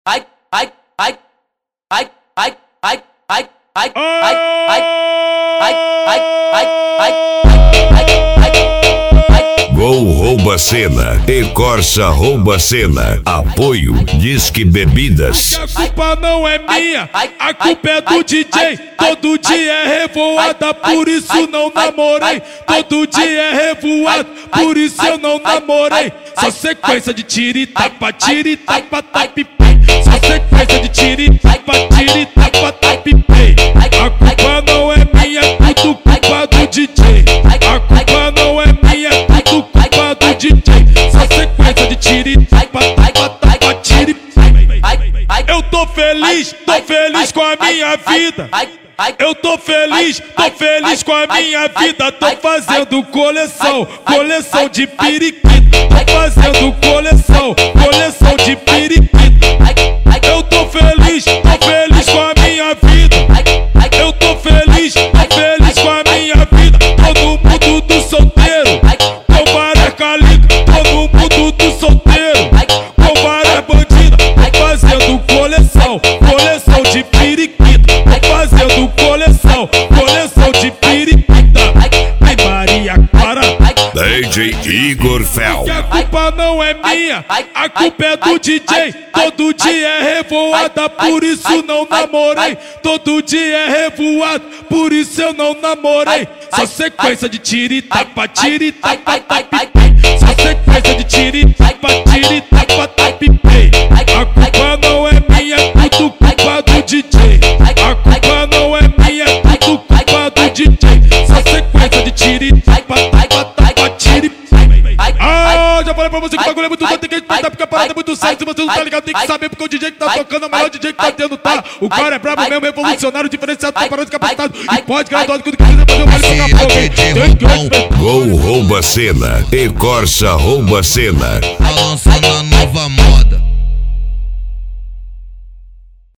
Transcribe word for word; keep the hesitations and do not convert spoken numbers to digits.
ai, ai, ai, ai, ai, ai, ai, ai, ai, ai, ai, ai, ai, ai, ai. Gol rouba cena e Corsa rouba cena. Apoio Disque Bebidas. A culpa não é minha, a culpa é do D J. Todo dia é revoada, por isso não namorei. Todo dia é revoado, por isso eu não namorei. Só sequência de tira e tapa, tira e tapa, tapa e pei. Só sequência de tira e tapa, tira e tapa, tapa e pei. A culpa não é minha, é tudo culpa do D J. A culpa não é minha, é tudo culpa do D J. Só sequência de tira e tapa, tapa, tapa, tira e pei. Eu tô feliz, tô feliz com a minha vida. Eu tô feliz, tô feliz com a minha vida. Tô fazendo coleção, coleção de periquito. Tô fazendo coleção, coleção de periquito. Eu tô feliz, tô feliz com a minha vida. Eu tô feliz, tô feliz com a minha vida. Tô no mundo do solteiro, com várias caligas. Tô no mundo do solteiro, com várias bandidas. Tô fazendo coleção, coleção de periquito. Tô fazendo coleção, coleção de periquita. Ai Maria Clara, D J Igor Fel. que a culpa não é minha, a culpa é do D J. Todo dia é revoada, por isso não namorei. Todo dia é revoado, por isso eu não namorei. Só sequência de tira e tapa, tira e tapa, tapa e pei. Só sequência de tira e tapa, tira e tapa, tapa e pei. A culpa não é minha, é tudo culpa do D J. A culpa não é minha, é tudo culpa do D J. Só sequência de tira e tapa, tapa, tapa, tira e pei. Ah, já falei pra você que o bagulho é muito bom, tem que respeitar porque a parada é muito séria. Se você não tá ligado, tem que saber porque o D J que tá tocando é o maior D J que tá tendo, tá? O cara é brabo mesmo, revolucionário, diferenciado, preparado, capacitado e pode graduado quando quiser fazer o baile tocar fogo, hein? Tem que respeitar. Gol rouba cena e Corsa rouba cena. Balançando